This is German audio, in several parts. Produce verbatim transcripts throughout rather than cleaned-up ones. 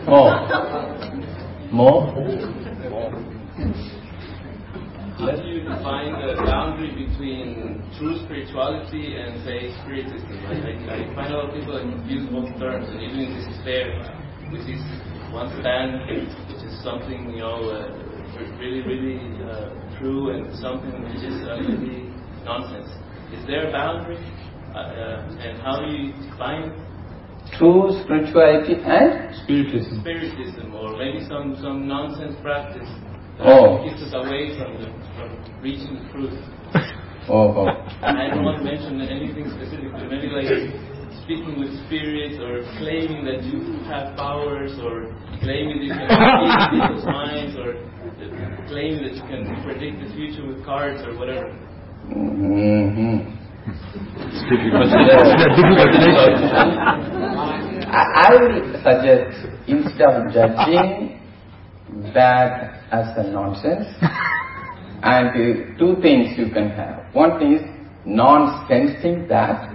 More. More? How do you define the boundary between true spirituality and, say, spiritism? I, I, I find a lot of people use both terms, and even in this fair, which is one stand, which is something, you know, uh, really, really uh, true, and something which is uh, really nonsense. Is there a boundary? Uh, uh, and how do you define it? True spirituality and spiritism. Spiritism, or maybe some, some nonsense practice that oh. keeps us away from the, from reaching the truth. Oh, oh. And I don't want to mention anything specific, but maybe like speaking with spirits, or claiming that you have powers, or claiming that you can read people's minds, or claiming that you can predict the future with cards or whatever. Mm-hmm. I, I will suggest, instead of judging that as a nonsense, and uh, two things you can have. One thing is non-sensing that.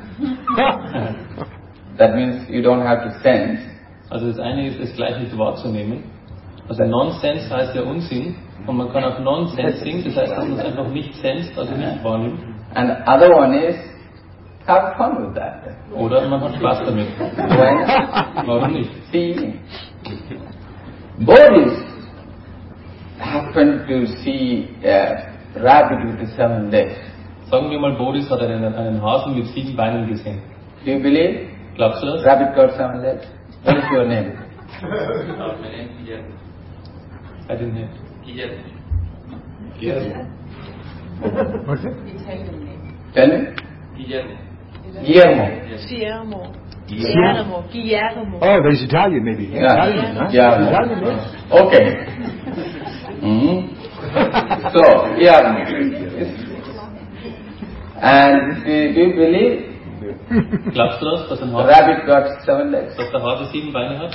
That means you don't have to sense. Also das eine ist, es gleich nicht wahrzunehmen. Also Nonsense heißt ja Unsinn, und man kann auch Non-Sensing, das heißt, dass man es einfach nicht senst, also nicht wahrnimmt. And the other one is have fun with that. Oder man hat Spaß damit. Warum nicht? See, Boris happened to see a rabbit with seven legs. Sagen wir mal, Boris hat einen, einen Hasen mit sieben Beinen gesehen. Do you believe? Glaubst du das? Rabbit got seven legs. What is your name? Oh, my name is Guillermo. I didn't hear. Guillermo. Guillermo. What's it? Italian name. Tell me. Guillermo. Guillermo. Guillermo. Guillermo. Guillermo. Oh, there's Italian maybe. Yeah. Italian, huh? Yeah. Italian, yes. Okay. Mm-hmm. So, Guillermo. And do you believe? Glaubst du das, dass ein Hase, Rabbit got seven legs? dass der Hase sieben Beine hat?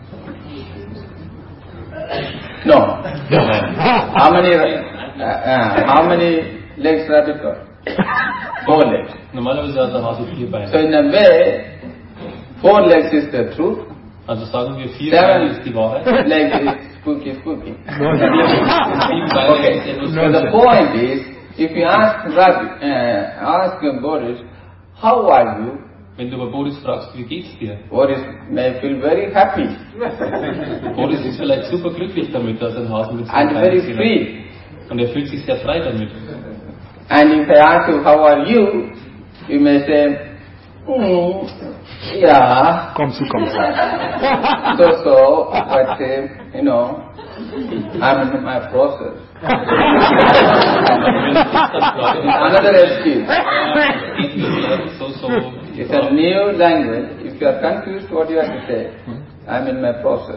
No. How many? Uh, uh, how many legs rabbit got? Four legs. Normalerweise hat der Hase vier Beine. So in a way, four legs is the truth. Also sagen wir, vier Beine ist die Wahrheit. Seven legs is spooky, spooky. Sieben Beine Okay. ist etwas So the point is, if you ask Rabbit, uh, ask Boris, how are you? Wenn du aber Boris fragst, wie geht's dir? Boris may feel very happy Boris ist vielleicht super glücklich damit, dass ein Hase mit sieben and Beinen very gesehen free. hat. Und er fühlt sich sehr frei damit. And if I ask you, how are you? You may say, hmm, yeah, Komm zu, komm zu. so so, but uh, you know, I'm in my process. Another excuse. So, so, It's a new language. If you are confused, what you have to say? I'm in my process.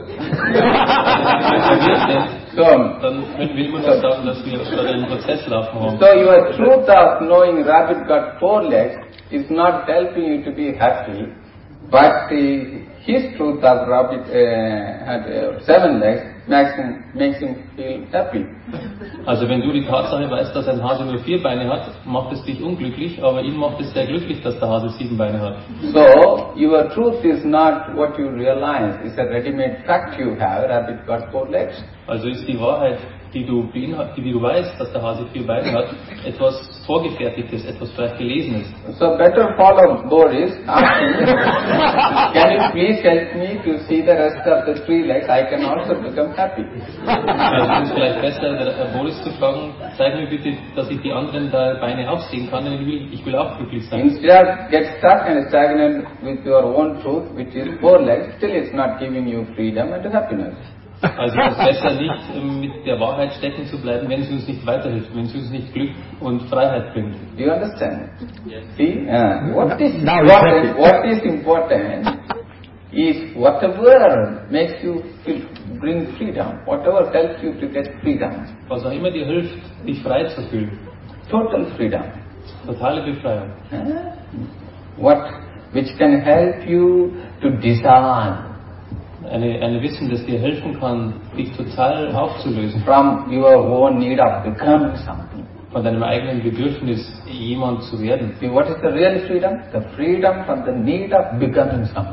So, dann will man auch sagen, dass wir gerade einen Prozess laufen haben. so your truth of knowing rabbit got four legs is not helping you to be happy, but uh, his truth of rabbit uh, had uh, seven legs makes him, makes him feel happy. Also wenn du die Tatsache weißt, dass ein Hase nur vier Beine hat, macht es dich unglücklich, aber ihn macht es sehr glücklich, dass der Hase sieben Beine hat. So, your truth is not what you realize. It's a ready-made fact you have. Rabbit got four legs. Also ist die Wahrheit, die du beinhalt, die du weißt, dass der Hase vier Beine hat, etwas Vorgefertigtes, etwas vielleicht Gelesenes. So better follow Boris. Ask him, can you please help me to see the rest of the three legs? I can also become happy. Also es ist vielleicht besser, der Boris zu fragen, zeig mir bitte, dass ich die anderen drei Beine auch sehen kann, denn ich will, ich will auch glücklich sein. Instead of get stuck and stagnant with your own truth, which is four legs, still it's not giving you freedom and happiness. Also es ist besser nicht ähm, mit der Wahrheit stecken zu bleiben, wenn sie uns nicht weiterhilft, wenn sie uns nicht Glück und Freiheit bringt. Do you understand? Yes. See, uh, what is Now important, what is important is whatever makes you feel, bring freedom, whatever helps you to get freedom, Was auch immer dir hilft, dich frei zu fühlen. total freedom. Totale Befreiung. Huh? What, which can help you to dissolve Eine, ein Wissen, das dir helfen kann, dich total aufzulösen. from your own need of becoming something. Von deinem eigenen Bedürfnis, jemand zu werden. See, what is the real freedom? The freedom from the need of becoming something.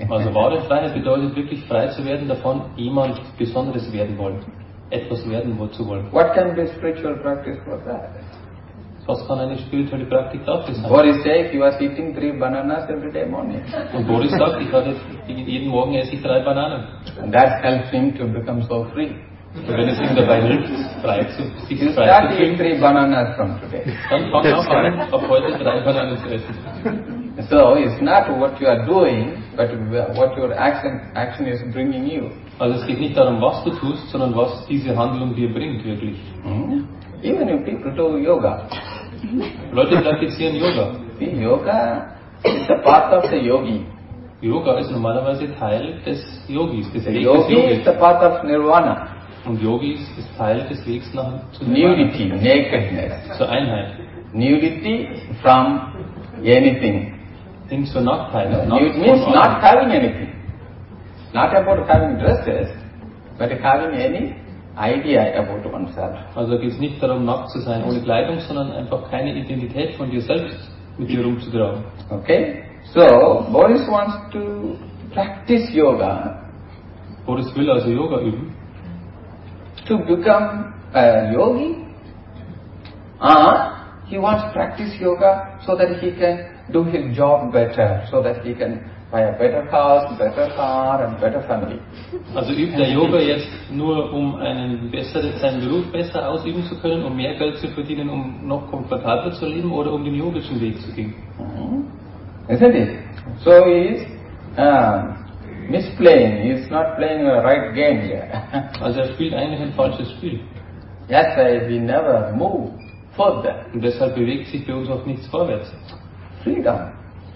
Also wahre Freiheit bedeutet wirklich frei zu werden davon, jemand Besonderes werden wollen, etwas werden zu wollen. What can be spiritual practice for that? Was kann eine spirituelle Praktik dafür sein? Boris says he was eating three bananas every day morning. Und Boris sagt, ich hatte jeden Morgen esse ich drei Bananen. And that helps him to become so free. Und wenn es ihm dabei hilft, frei zu, sich You frei start zu eating fühlen, three bananas from today. dann fang auch an, ab heute drei Bananen zu essen. So it's not what you are doing, but what your action action is bringing you. Also es geht nicht darum, was du tust, sondern was diese Handlung dir bringt, wirklich. Hmm? Even if people do yoga, Leute praktizieren Yoga. see, yoga is a part of the yogi. Yoga ist normalerweise Teil des Yogis, des The Weges des yogi is Yogis. the part of nirvana, Und Yogis ist Teil des Wegs nach zu Nirvana, nudity, nakedness, zur Einheit. nudity from anything. Hin zur Nacktheit. No, Nackt it means von not allem. having anything. Not about having dresses, but having any idea about oneself. Also da geht es nicht darum, nackt zu sein ohne Kleidung, sondern einfach keine Identität von dir selbst mit dir rumzutragen. Okay? So, Boris wants to practice yoga Boris will also Yoga üben, to become a yogi, or he wants to practice yoga so that he can do his job better, so that he can buy a better house, better car and better family. Also übt er Yoga jetzt nur, um einen besseren, seinen Beruf besser ausüben zu können, um mehr Geld zu verdienen, um noch komfortabler zu leben oder um den yogischen Weg zu gehen? Mhm. Isn't it? So he is uh, misplaying, he is not playing a right game here. Also er spielt eigentlich ein falsches Spiel. That's why we never move further. Und deshalb bewegt sich bei uns auch nichts vorwärts. Freedom.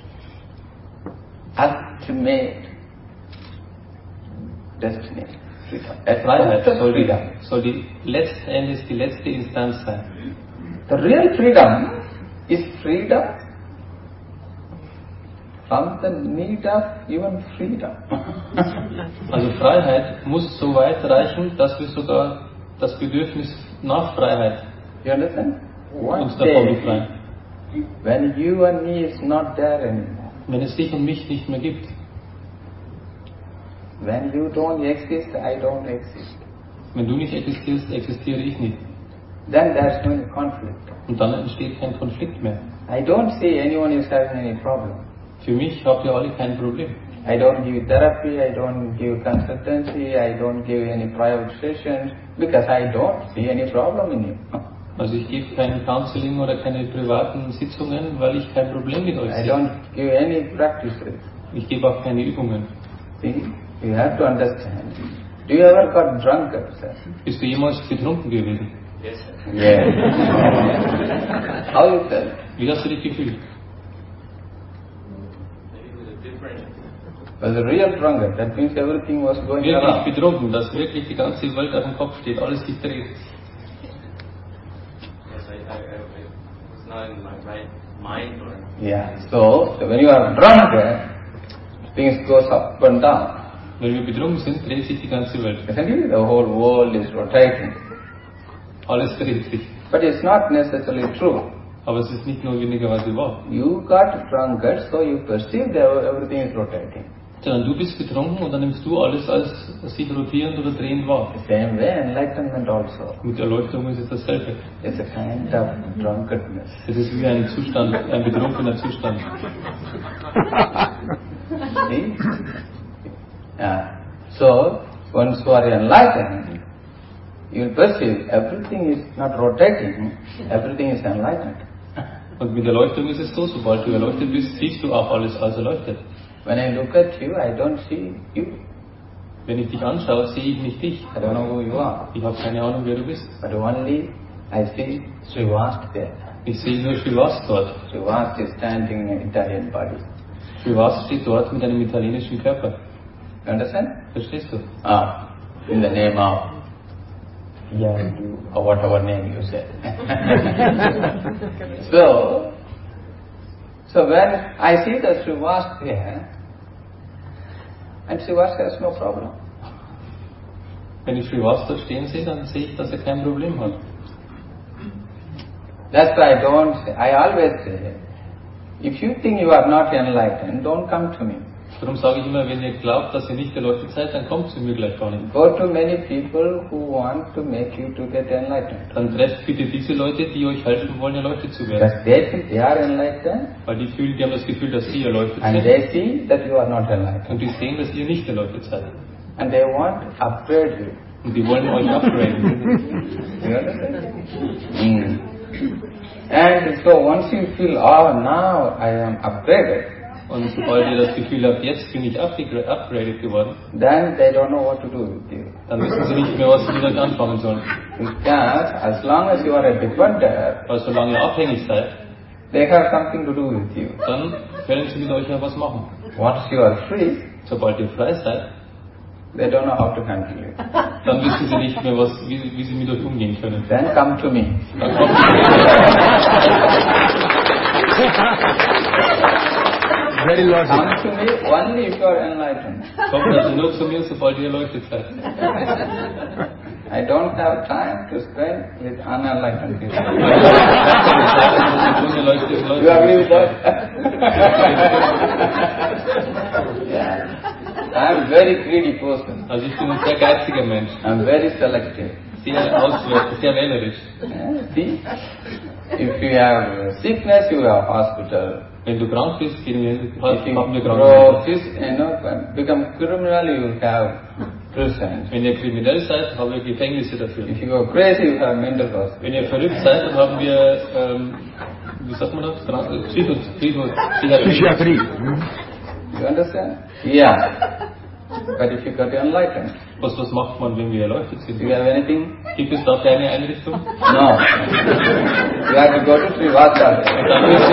Ultimate destiny. Freedom. That's Freiheit the soll die, freedom. soll die letzten Endes die letzte Instanz sein. The real freedom is freedom from the need of even freedom. Also Freiheit muss so weit reichen, dass wir sogar das Bedürfnis nach Freiheit You understand? One uns davon day, befreien. when you and me is not there anymore, Wenn es dich und mich nicht mehr gibt, when you don't exist, I don't exist, wenn du nicht existierst, existiere ich nicht. then there's no conflict. Und dann entsteht kein Konflikt mehr. I don't see anyone is having any problem. Für mich habt ihr alle kein Problem. I don't give therapy, I don't give consultancy, I don't give any private sessions, because I don't see any problem in you. Also ich gebe kein Counseling oder keine privaten Sitzungen, weil ich kein Problem mit euch I sehe. don't give any practices. Ich gebe auch keine Übungen. See, you have to understand. Do you ever got drunkard, sir? Bist du jemals betrunken gewesen? Yes, sir. Yeah. How you felt? Wie hast du dich gefühlt? Maybe with a different. Was a real drunkard, that means everything was going Wirklich around. betrunken, dass wirklich die ganze Welt auf dem Kopf steht, alles sich dreht. Yes, I, I, I, I was not in my right mind or. Yeah, so, so when you are drunk, eh, things goes up and down. Wenn wir betrunken sind, dreht sich die ganze Welt. Isn't it? The whole world is rotating. Alles dreht sich. But it's not necessarily true. Aber es ist nicht notwendigerweise wahr. You got drunkard, so you perceive that everything is rotating. Sondern du bist betrunken und dann nimmst du alles als sich rotierend oder drehend wahr. The same way enlightenment also. Mit Erleuchtung ist es dasselbe. It's a kind of drunkardness. Es ist wie ein Zustand, ein betrunkener Zustand. See? Yeah. So, once you are enlightened, you will perceive everything is not rotating, everything is enlightened. Und mit Erleuchtung ist es so, sobald du erleuchtet bist, siehst du auch alles als erleuchtet. When I look at you, I don't see you. Wenn ich dich anschaue, sehe ich nicht dich. I don't know who you are. Ich habe keine Ahnung, wer du bist. But only I see Srivast there. Ich sehe nur Srivas dort. Srivast is standing in an Italian body. Srivas steht dort mit einem italienischen Körper. You understand? Verstehst du? Ah, in the name of Yandu, or whatever name you said. so, so when I see the Srivas there, and Srivas has no problem. Wenn ich Srivas dort stehen sehe, dann sehe ich, dass er kein Problem hat. That's why I don't say, I always say, if you think you are not enlightened, don't come to me. Darum sage ich immer, wenn ihr glaubt, dass ihr nicht erleuchtet seid, dann kommt zu mir gleich gar nicht. Go to many people who want to make you to get enlightened. Dann trefft bitte diese Leute, die euch helfen wollen, erleuchtet zu werden. Because they think they are enlightened, Weil die fühlen, die haben das Gefühl, dass sie erleuchtet and sind. they see that you are not enlightened. Und die sehen, dass ihr nicht erleuchtet seid. And they want to upgrade you. Und die wollen euch upgraden. You understand? Mm. And so once you feel, oh, now I am upgraded, Und sobald ihr das Gefühl habt, jetzt bin ich upgraded geworden, then they don't know what to do with you. dann wissen sie nicht mehr, was sie damit anfangen sollen. Because as long as you are a dependent, Weil solange ihr abhängig seid, they have something to do with you. dann können sie mit euch ja was machen. Once you are free, Sobald ihr frei seid, they don't know how to handle you. dann wissen sie nicht mehr, was, wie, wie sie mit euch umgehen können. Then come to me. Dann kommt Very Come logical. to me only if you are enlightened. Kommt also nur zu mir, sobald ihr erleuchtet seid. I don't have time to spend with unenlightened people. Unerleuchtete Leute. You agree with that? Yeah. I am a very greedy person. Also ich bin ein sehr geiziger Mensch, I am very selective. sehr auswählerisch, sehr wählerisch. Yeah, see? If you have sickness, you have hospital. Wenn du krank bist, gehen wir, If haben wir you grow, Krankenhäuser. phys- you know, become criminal, you have prison. Wenn ihr kriminell seid, haben wir Gefängnisse dafür. If you go crazy, you have mental hospital. Wenn ihr verrückt seid, dann haben wir, ähm, wie sagt man das? Krank- Psycho, Psycho, Psychiatrie. Psychiatrie. You understand? Yeah. But if you got enlightened, Was, was macht man, wenn wir erleuchtet sind? do you have anything? Gibt es da keine Einrichtung? No. You have to go to Srivastava. Und dann müssen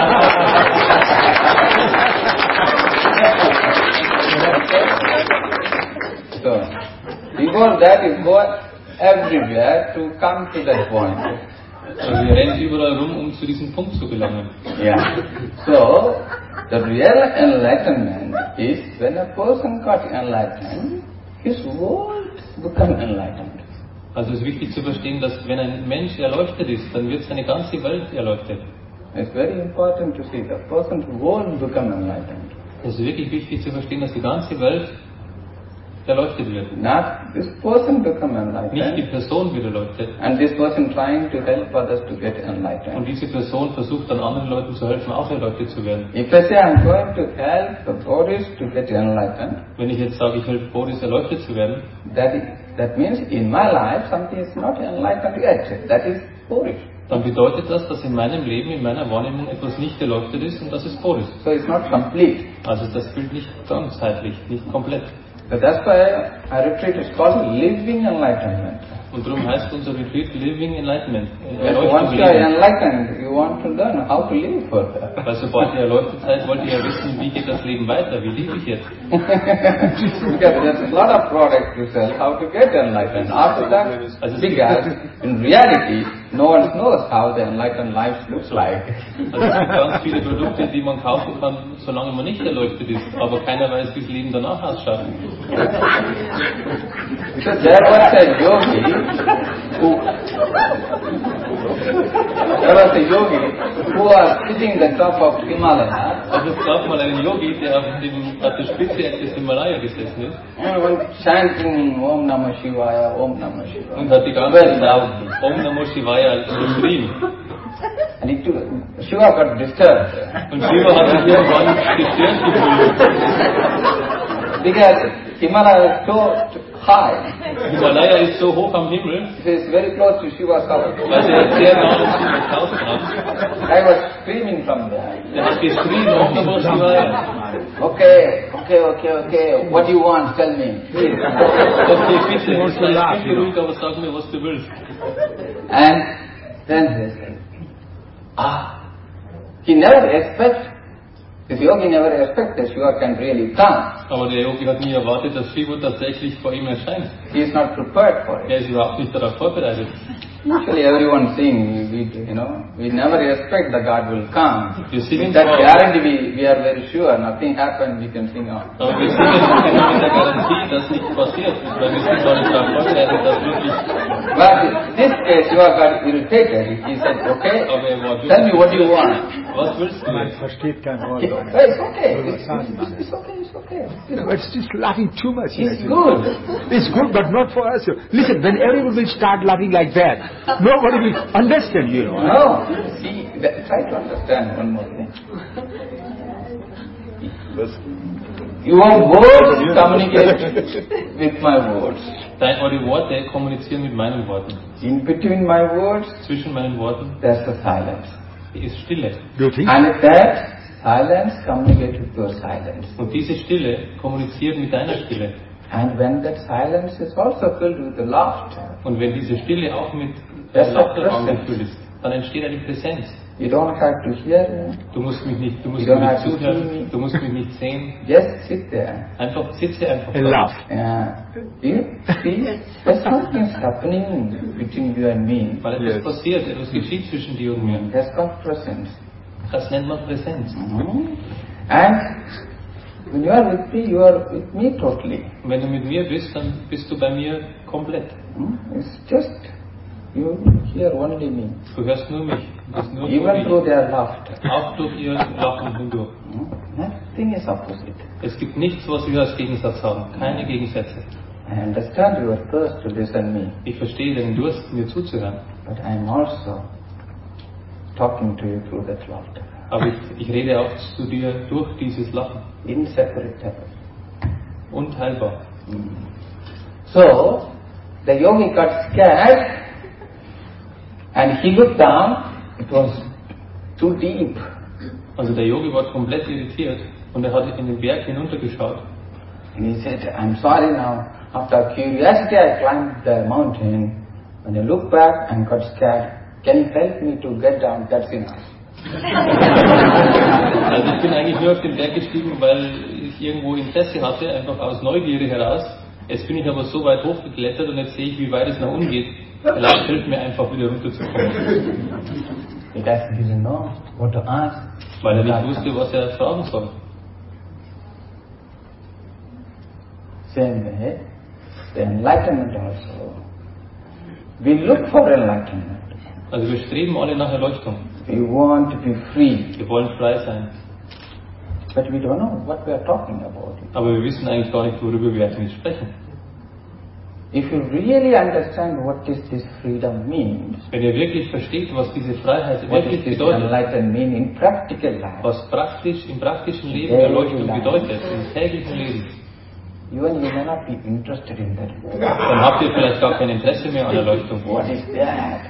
So, before that, you go everywhere to come to that point. also wir rennen überall rum, um zu diesem Punkt zu gelangen. Yeah. So, the real enlightenment is when a person got enlightened, his world become enlightened. Also es ist wichtig zu verstehen, dass wenn ein Mensch erleuchtet ist, dann wird seine ganze Welt erleuchtet. It's very important to see the person's world become enlightened. Es ist wirklich wichtig zu verstehen, dass die ganze Welt erleuchtet wird. Not this person become Nicht die enlightened, Person wird erleuchtet. and this person trying to help others to get Und enlightened. diese Person versucht dann anderen Leuten zu helfen, auch erleuchtet zu werden. If I say I'm going to help the Boris to get enlightened, Wenn ich jetzt sage, ich helfe Boris erleuchtet zu werden, that is, that means in my life something is not enlightened yet. That is Boris. dann bedeutet das, dass in meinem Leben, in meiner Wahrnehmung etwas nicht erleuchtet ist und das ist Boris. So it's not complete. Also das gilt nicht ganzheitlich, nicht komplett. So that's why our retreat is called Living Enlightenment. Und darum heißt unser Retreat Living Enlightenment. Yes, once you are enlightened, you want to learn how to live further. Weil sobald ihr erleuchtet seid, wollt ihr ja wissen, wie geht das Leben weiter, wie lebe ich jetzt? Because there's a lot of products to sell how to get enlightened. After that, Also- because in reality, no one knows how the enlightened life looks like. Also es gibt ganz viele Produkte, die man kaufen kann, solange man nicht erleuchtet ist, aber keiner weiß, wie das Leben danach ausschaut. Because there was a yogi who, there was a yogi who was sitting at the top of Himalaya Also es gab mal einen Yogi, der auf, dem, auf der Spitze des Himalaya gesessen ist and was chanting Om Namah Shivaya, Om Namah Shivaya. und hat die ganze Very Zeit loudly. Om Namo Shivaya geschrien. And it, Shiva got disturbed Und Shiva hat sich irgendwann gestört gefühlt. because Himalaya is so high. Himalaya ist so hoch am Himmel, It is very close to Shiva's house. also er ist sehr nah an Shivas Haus dran. I was screaming from there. Er hat geschrien, Om Namo Shivaya. Okay, okay, okay, okay. What do you want? Tell me, please. Okay, bitte, Musst du sei lachen. bitte ruhig, aber sag mir, was du willst. And then he said, ah, he never expect, this yogi never expect that Shiva can really come. Aber der Yogi hat nie erwartet, dass Shiva tatsächlich vor ihm erscheint. He is not prepared for it. Er ist überhaupt nicht darauf vorbereitet. Usually everyone sing, we, we, you know, we never expect the God will come. Wir singen With that zwar- guarantee, we, we are very sure nothing happened, we can sing on. Aber wir singen immer mit der Garantie, dass nichts passiert, weil wir sind gar nicht darauf vorbereitet, dass wirklich But in this case, you are got irritated. He said, okay, Aber er war tell me what you want. Was willst du Man jetzt? versteht kein Wort. It's okay. It's, it's, it's okay. It's okay. No, it's just laughing too much. It's good. It's good, but not for us. Listen, when everyone will start laughing like that, nobody will understand, you know. No. See, that, try to understand one more thing. Your words communicate with my words. Dein, eure Worte kommunizieren mit meinen Worten. In between my words, Zwischen meinen Worten there's a silence. ist Stille. Do you think? And that silence communicates with your silence. Und diese Stille kommuniziert mit deiner Stille. And when that silence is also filled with the laughter, Und wenn diese Stille auch mit Das ist Lauter Präsenz. angefüllt ist, dann entsteht eine Präsenz. you don't have to hear me, Du musst mich nicht, du musst You mir don't nicht have to see zuhören, me. du musst mich nicht sehen. just sit there. Einfach sitze einfach And da. laugh. Yeah. You see, there's something happening between you and me. Weil etwas Yes. passiert, etwas geschieht zwischen dir und mir. That's called presence. Das nennt man Präsenz. Mhm. And when you are with me, you are with me totally. Und wenn du mit mir bist, dann bist du bei mir komplett. Hmm? It's just, you hear only me. Du hörst nur mich. Du bist nur Even through mich. their laughter. Auch durch ihr Lachen hindurch. Hmm? Nothing is opposite. Es gibt nichts, was wir als Gegensatz haben. Keine Gegensätze. I understand your thirst to listen me, Ich verstehe deinen Durst, mir zuzuhören. but I am also talking to you through that laughter. Aber ich, ich rede auch zu dir durch dieses Lachen. Inseparable. Unteilbar. So, the yogi got scared and he looked down. It was too deep. Also der Yogi war komplett irritiert und er hat in den Berg hinuntergeschaut. And he said, I'm sorry now. After curiosity, I climbed the mountain. When I looked back and got scared, can you help me to get down? That's enough. Also ich bin eigentlich nur auf den Berg gestiegen, weil ich irgendwo Interesse hatte, einfach aus Neugierde heraus. Jetzt bin ich aber so weit hochgeklettert und jetzt sehe ich, wie weit es nach unten geht. Vielleicht hilft mir einfach wieder runterzukommen. Because he didn't know what to ask. Weil er nicht wusste, was er fragen soll. Same way, the enlightenment also. We look for enlightenment. Also wir streben alle nach Erleuchtung. We want to be free. Wir wollen frei sein. But we don't know what we are talking about. Aber wir wissen eigentlich gar nicht, worüber wir eigentlich sprechen. If you really understand what is this freedom means, Wenn ihr wirklich versteht, was diese Freiheit what wirklich is this bedeutet, enlightenment mean in practical life, was praktisch im praktischen Leben Daily Erleuchtung life. bedeutet, im täglichen Leben, even you may not be interested in that. dann habt ihr vielleicht gar kein Interesse mehr an Erleuchtung. What is that?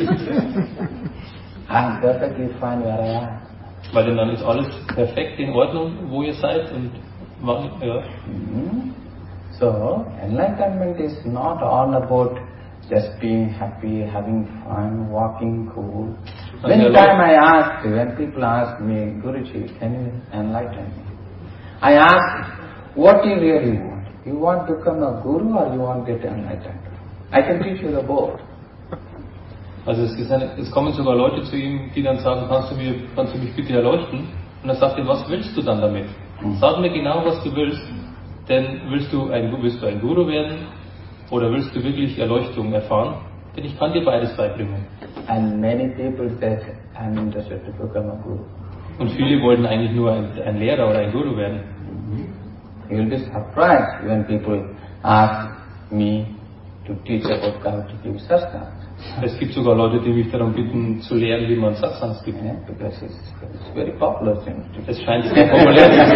I'm perfectly fine where I am. Weil dann ist alles perfekt in Ordnung, wo ihr seid und wann, ja. Mhm. So, enlightenment is not all about just being happy, having fun, walking cool. And Many the time I ask, when people ask me, Guruji, can you enlighten me? I ask, what do you really want? You want to become a guru or you want to get enlightened? I can teach you the both. Also es, ist eine, es kommen sogar Leute zu ihm, die dann sagen, kannst du, mir, kannst du mich bitte erleuchten? Und er sagt ihm, was willst du dann damit? Sag mir genau, was du willst, denn willst du ein, willst du ein Guru werden oder willst du wirklich Erleuchtung erfahren? Denn ich kann dir beides beibringen. And many people said, I'm interested to become a guru. Und viele wollten eigentlich nur ein, ein Lehrer oder ein Guru werden. You will be surprised when people ask me to teach about how to give satsang. Es gibt sogar Leute, die mich darum bitten, zu lehren, wie man Satsangs gibt. Yeah, because it's, it's very popular thing. Es scheint sehr populär zu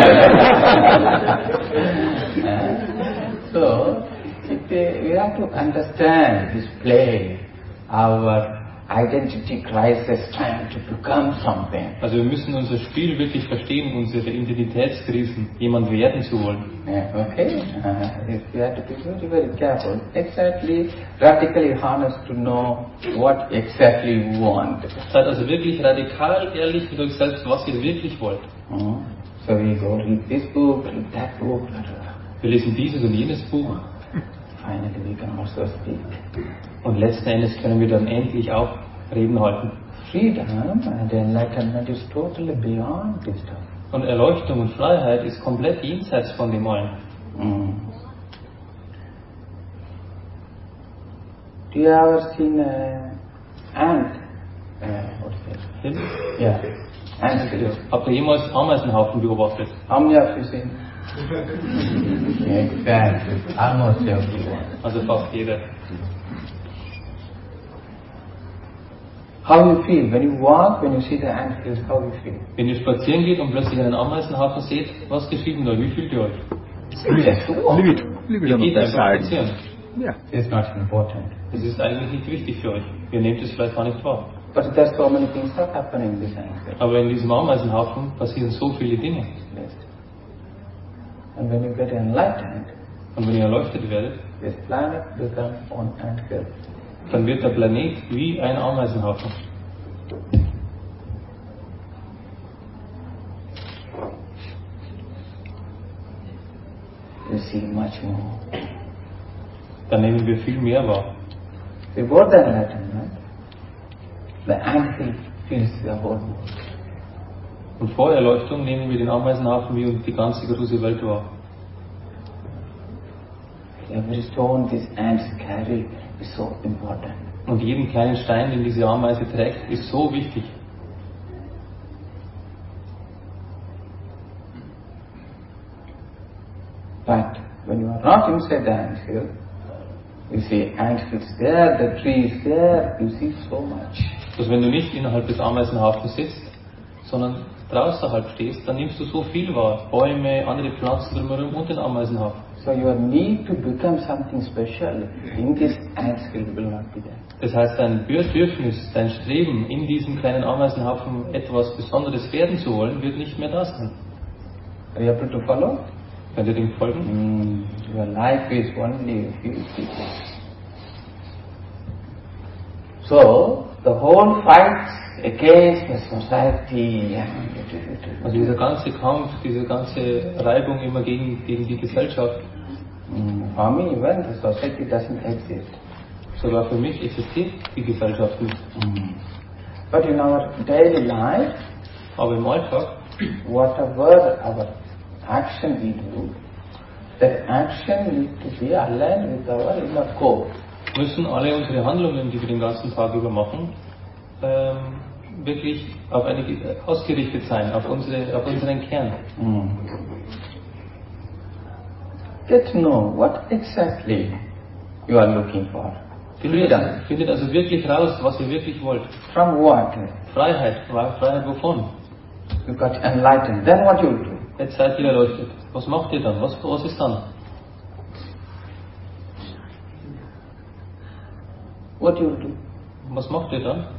sein. Uh, so, it, uh, we have to understand this play, our identity crisis trying to become something. Also wir müssen unser Spiel wirklich verstehen, unsere Identitätskrisen, jemand werden zu wollen. Yeah, okay? Uh, if we have to be very, very careful, exactly, radically honest to know what exactly we want. Seid also wirklich radikal ehrlich mit euch selbst, was ihr wirklich wollt. Uh, so we go read this book, read that book, Wir lesen dieses und jenes Buch finally we can also speak. und letzten Endes können wir dann endlich auch Reden halten. Freedom and enlightenment is totally beyond this stuff. Und Erleuchtung und Freiheit ist komplett jenseits von dem allen. Mm. Do you ever seen an ant? Uh, what is it? Hill? Yeah, ant hill. Ja. Habt ihr jemals Ameisenhaufen beobachtet? How many of you seen? Exactly, almost everyone. Also fast jeder. How you feel when you walk, when you see the ant hills? How you feel? Wenn ihr spazieren geht und plötzlich einen Ameisenhaufen seht, was geschieht denn da? Wie fühlt ihr euch? Yes, Leave it. Leave it Ihr on the geht einfach side. spazieren. Yeah. it's not important. Das ist eigentlich nicht wichtig für euch. Ihr nehmt es vielleicht gar nicht wahr. But there's so many things that happen in this ant hill. Aber in diesem Ameisenhaufen passieren so viele Dinge. Yes. And when you get enlightened, Und wenn ihr erleuchtet werdet, this planet becomes an ant hill. dann wird der Planet wie ein Ameisenhaufen. You see much more. Dann nehmen wir viel mehr wahr. Before the enlightenment, the ant hill fills the whole world. Und vor Erleuchtung nehmen wir den Ameisenhaufen wie die ganze große Welt wahr. Every stone these ants carry is so important. Und jeden kleinen Stein, den diese Ameise trägt, ist so wichtig. But when you are not inside the ant hill, you see ant hills there, the trees there, you see so much. Dass wenn du nicht innerhalb des Ameisenhafens sitzt, sondern draußerhalb stehst, dann nimmst du so viel wahr. Bäume, andere Pflanzen drumherum und den Ameisenhafen. So your need to become something special in this ant hill will not be there. Das heißt, dein Bedürfnis, dein Streben, in diesem kleinen Ameisenhaufen etwas Besonderes werden zu wollen, wird nicht mehr da sein. Are you able to follow? Könnt ihr dem folgen? Mm, your life is only a few people. So, the whole fight against the society and Also dieser ganze Kampf, diese ganze Reibung immer gegen, gegen die Gesellschaft, mm, for me, even the society doesn't exist. sogar für mich existiert die Gesellschaft nicht. Mm. But in our daily life, Aber im Alltag, whatever our action we do, that action needs to be aligned with our inner core. müssen alle unsere Handlungen, die wir den ganzen Tag über machen, ähm, wirklich auf eine, ausgerichtet sein, auf, unsere, auf unseren Kern. Mm. Get to know what exactly you are looking for. Findet, Freedom. findet also wirklich raus, was ihr wirklich wollt. From what? Freiheit. Freiheit wovon? You got enlightened. Then what you do? Jetzt seid ihr erleuchtet. Was macht ihr dann? Was, was ist dann? What you do? Was macht ihr dann?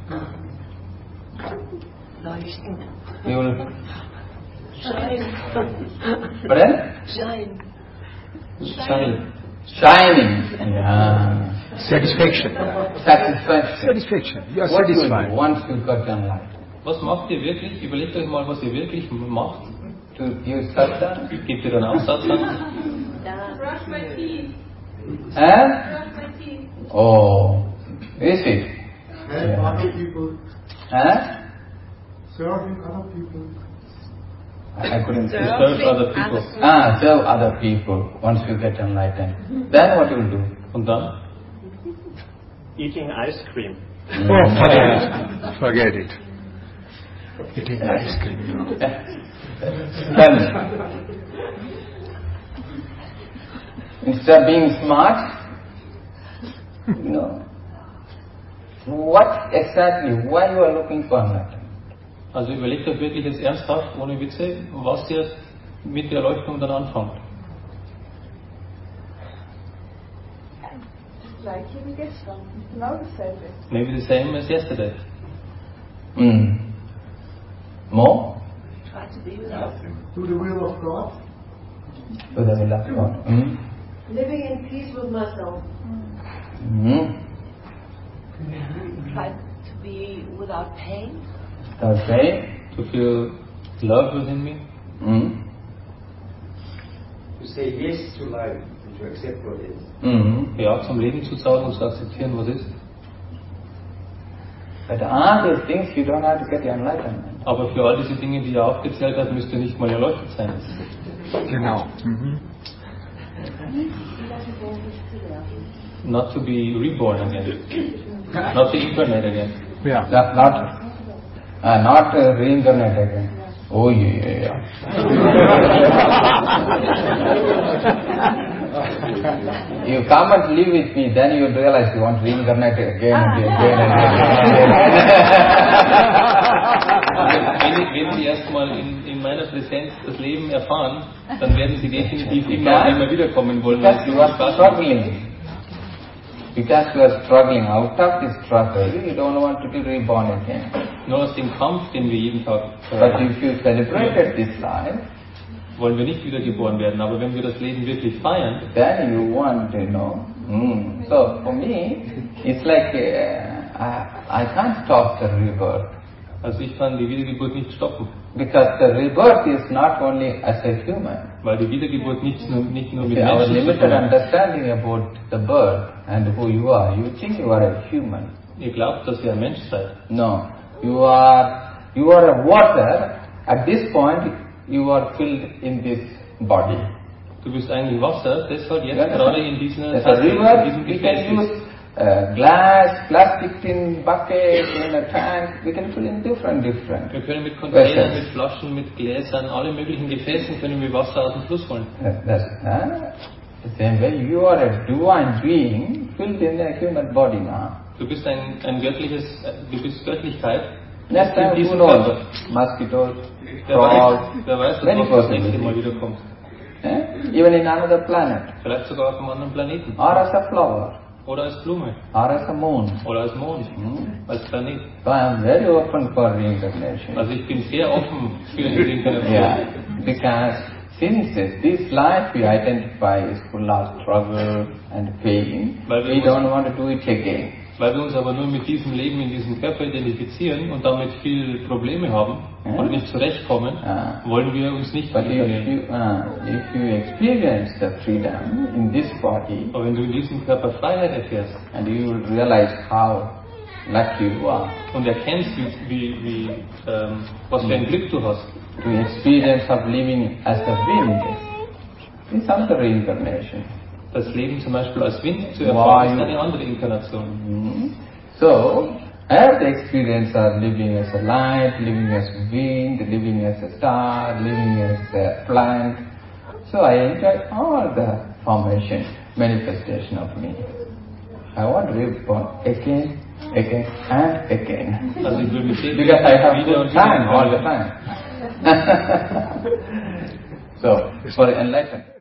Leuchten. You will Schein. Pardon? Schein. Schein. Shining. Yeah. Satisfaction. Satisfaction. Satisfaction. You are What you do satisfied. once you got enlightened? Was macht ihr wirklich? Überlegt euch mal, was ihr wirklich macht. To use Satan? Gebt ihr dann auch Satan? Brush my teeth. Huh? Brush my teeth. Oh, is it? Help Yeah. other people, Huh? serving other people. I I couldn't To say. serve other people. Ah, serve other people once you get enlightened. Then what you will do? Und dann? Eating ice cream. Oh, forget it. Forget it. Eating ice cream. Then, instead of being smart, you know, what exactly, why you are looking for enlightenment? Also überlegt euch wirklich jetzt ernsthaft, ohne Witze, was ihr mit der Erleuchtung dann anfangt. Like you get some. Now the service. Maybe the same as yesterday. Mm. More? Try to be without. Do the will of God. To the will of God. Mm. Living in peace with myself. Mm. Try to be without pain. Okay. To feel love within me. Mm. To say yes to life and to accept what is. Mm. Ja zum Leben zu sagen und zu akzeptieren, was ist. But all these things you don't have to get enlightenment. Aber für all diese Dinge, die ihr aufgezählt habt, müsst ihr nicht mal erleuchtet sein. Genau. Mhm. not to be reborn again, not to incarnate again. Yeah. Not, not, uh, not uh, reincarnate again. Oh yeah, yeah, yeah. You come and live with me, then you realize you want to reincarnate again and again and Wenn, wenn Sie erstmal in, in meiner Präsenz das Leben erfahren, dann werden Sie definitiv immer und immer wiederkommen wollen. Because you are struggling. Because you are struggling out of this struggle, you don't want to be reborn again. Nur aus dem Kampf, den wir jeden Tag But if you celebrated this life, wollen wir nicht wiedergeboren werden. Aber wenn wir das Leben wirklich feiern, then you want, you know. Mm. So for me, it's like uh, I, I can't stop the rebirth. also ich kann die Wiedergeburt nicht stoppen. Because the rebirth is not only as a human. Weil die Wiedergeburt nicht nur, nicht nur mit See, our Menschen zu limited tun hat. understanding about the birth and who you are, you think you are a human. Ihr glaubt, dass ihr ein Mensch seid. No, you are you are a water. At this point, you are filled in this body. Du bist eigentlich Wasser, deshalb jetzt Yeah. gerade in dieser As a Tasse, in river, diesem we can Gefäß use ist. uh, glass, plastic tin bucket, in a tank. We can fill in different, different. Wir können mit Containern, Vessels. mit Flaschen, mit Gläsern, alle möglichen Gefäßen können wir Wasser aus dem Fluss holen. That- That's huh? the same way. You are a divine being filled in a human body now. Du bist ein, ein göttliches, äh, du bist Göttlichkeit. Next in time, who diesem knows? Körper. Mosquitoes, Wer weiß, frogs, wer weiß, dass many was das nächste possibilities. Mal wiederkommt. Eh? Even in another planet, Vielleicht sogar auf einem anderen Planeten. or as a flower, Oder als Blume. or as a moon. Oder als Mond. Hmm? Als Planet. So I am very open for reincarnation. Also ich bin sehr offen für die Reinkarnation. Yeah, because since this life we identify is full of struggle and pain, Weil wir we uns- don't want to do it again. Weil wir uns aber nur mit diesem Leben in diesem Körper identifizieren und damit viel Probleme haben Ja. oder nicht zurechtkommen, Ja. wollen wir uns nicht But if reinkarnieren. you, uh, if you experience the freedom in this body, Aber wenn du in diesem Körper Freiheit erfährst and you will realize how lucky you are und erkennst, wie, wie, wie ähm, was für ein Glück du hast, to experience of living as a wind, is another reincarnation. das Leben zum Beispiel als Wind zu Wow. erfahren, ist eine andere Inkarnation. Mhm. So, I have the experience of living as a light, living as wind, living as a star, living as a plant. So I enjoy all the formation, manifestation of me. I want to live born again, again and again. Also ich will mich sehr Because I have wieder good und wieder time all the inkarnieren. time. So, for enlightenment.